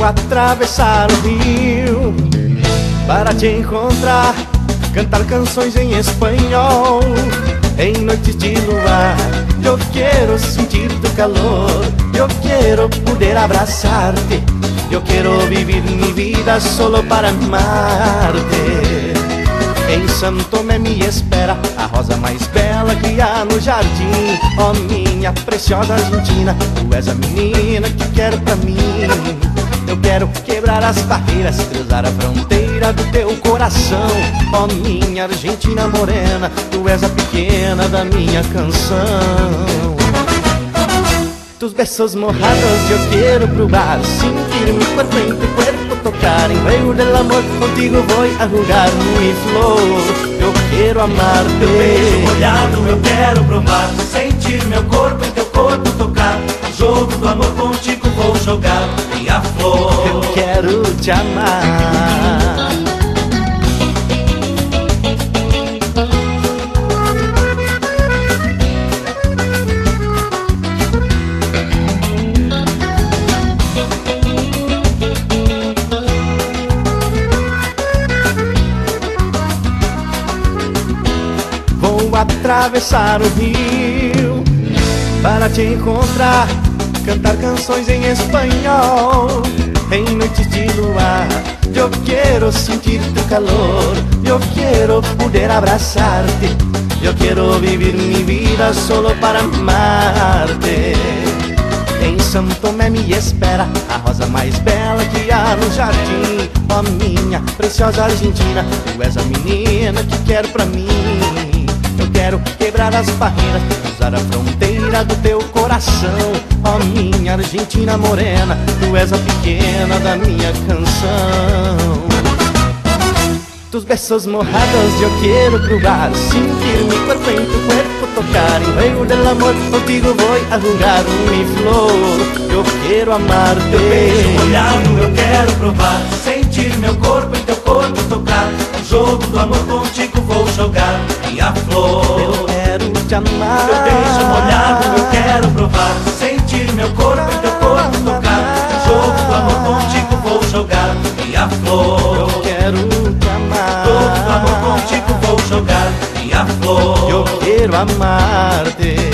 atravessar o rio para te encontrar, cantar canções em espanhol em noites de luar. Eu quero sentir tu calor, eu quero poder abraçar-te, eu quero vivir mi vida solo para amar-te. Em São Tomé me espera a rosa mais bela que há no jardim. Oh, minha preciosa Argentina, tu és a menina que quero pra mim. Eu quero quebrar as barreiras, cruzar a fronteira do teu coração. Oh, minha Argentina morena, tu és a pequena da minha canção. Tus besos mojados yo quiero probar, sentir mi cuerpo en tu cuerpo, tocar en juego del amor, contigo voy a jugar mi flor. Eu quero amar-te. Teu beijo molhado eu quero provar, sentir meu corpo em teu corpo tocar. O jogo do amor contigo vou jogar minha flor. Eu quero te amar. Atravessar o rio para te encontrar, cantar canções em espanhol em noites de luar. Eu quero sentir tu calor, eu quero poder abraçar-te, eu quero vivir mi vida solo para amar-te. Em São Tomé me espera a rosa mais bela que há no jardim. Oh, minha preciosa Argentina, tu és a menina que quero pra mim. Eu quero quebrar as barreiras, cruzar a fronteira do teu coração. Oh, minha Argentina morena, tu és a pequena da minha canção. Tus besos mojados yo quiero probar, sentir mi cuerpo en tu cuerpo, tocar en juego del amor, contigo voy a jugar mi flor. Eu quero amar-te. Teu beijo molhado eu quero provar, sentir meu corpo em teu corpo tocar. O jogo do amor contigo vou jogar minha flor. Eu quero te amar. Teu beijo molhado eu quero provar, sentir meu corpo em teu corpo tocar. O jogo do amor contigo vou jogar minha flor. Eu quero te amar. Todo amor contigo vou jogar minha flor. Eu quero amar-te.